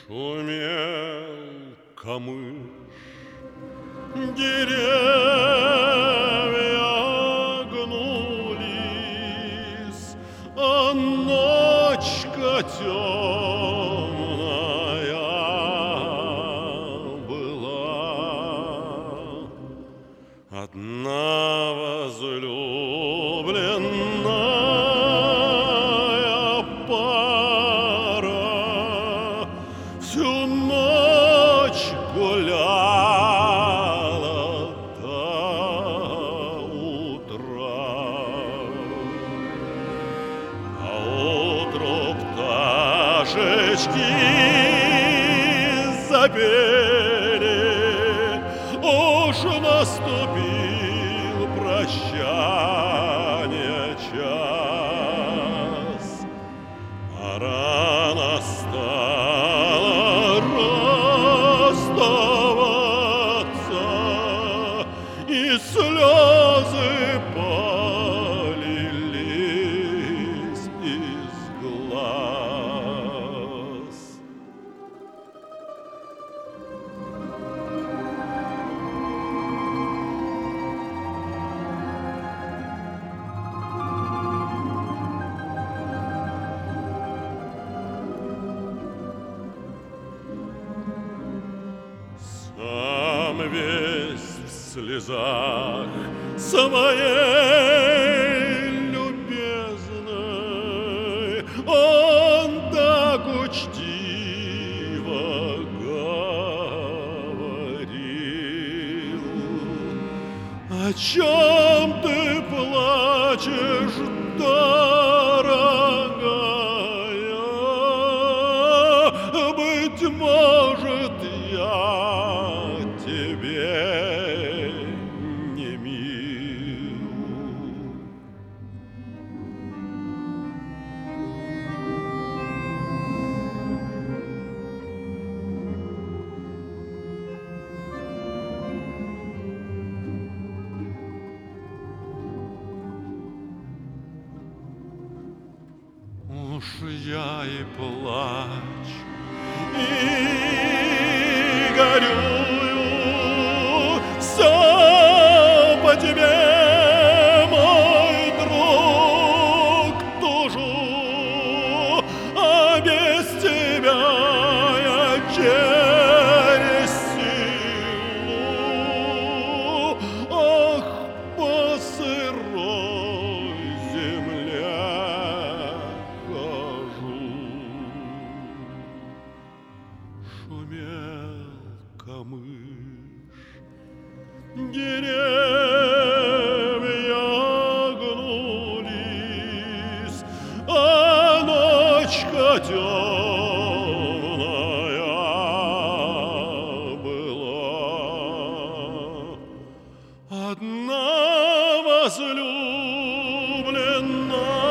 Шумел камыш, деревья гнулись, а ночка темная была. Одна возлюбленная пара всю ночь гуляла до утра, а утру пташечки запели, уж наступил прощание час. Пора настала расставаться, и слезы полились из глаз. Сам весь в слезах своей любезной, он так учтиво говорил: о чем ты плачешь, дорогая? Быть может, я тебе не мил. Уж я и плачу, и горюю, все по тебе, мой друг, тужу, а без тебя я через силу, ах, по сырой земле хожу. Шумел камыш, деревья гнулись, а ночка темная была. Одна возлюбленная